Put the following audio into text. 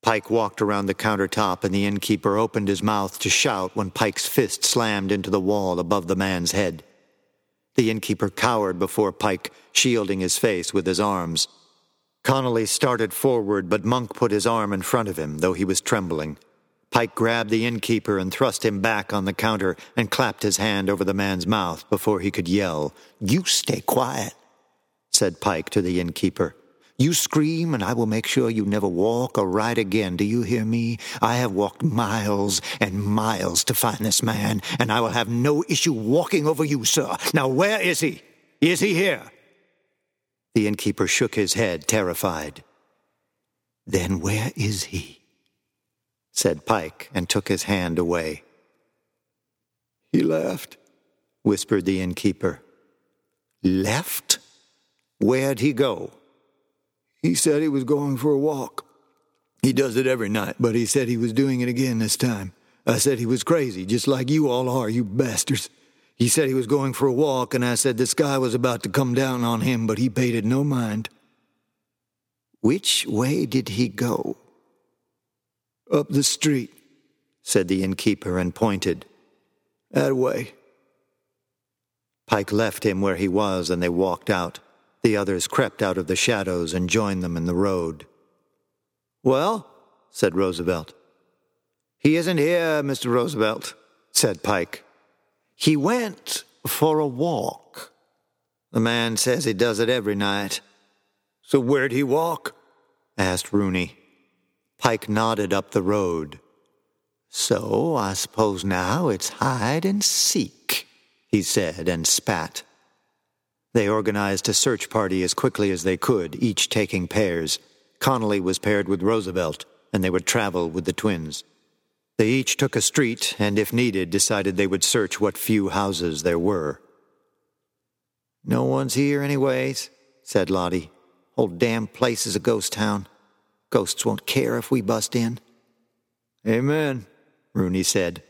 Pike walked around the countertop, and the innkeeper opened his mouth to shout when Pike's fist slammed into the wall above the man's head. The innkeeper cowered before Pike, shielding his face with his arms. Connolly started forward, but Monk put his arm in front of him, though he was trembling. Pike grabbed the innkeeper and thrust him back on the counter and clapped his hand over the man's mouth before he could yell. "You stay quiet," said Pike to the innkeeper. "You scream, and I will make sure you never walk or ride again. Do you hear me? I have walked miles and miles to find this man, and I will have no issue walking over you, sir. Now where is he? Is he here?" The innkeeper shook his head, terrified. "Then where is he?" said Pike, and took his hand away. "He left," whispered the innkeeper. "Left? Where'd he go?" "He said he was going for a walk. He does it every night, but he said he was doing it again this time. I said he was crazy, just like you all are, you bastards. He said he was going for a walk, and I said the sky was about to come down on him, but he paid it no mind." "Which way did he go?" "Up the street," said the innkeeper, and pointed. "That way." Pike left him where he was, and they walked out. The others crept out of the shadows and joined them in the road. "Well," said Roosevelt. "He isn't here, Mr. Roosevelt," said Pike. "He went for a walk. The man says he does it every night." "So where'd he walk?" asked Rooney. Pike nodded up the road. "So I suppose now it's hide and seek," he said, and spat. They organized a search party as quickly as they could, each taking pairs. Connolly was paired with Roosevelt, and they would travel with the twins. They each took a street, and if needed, decided they would search what few houses there were. "No one's here anyways," said Lottie. "Whole damn place is a ghost town. Ghosts won't care if we bust in." "Amen," Rooney said.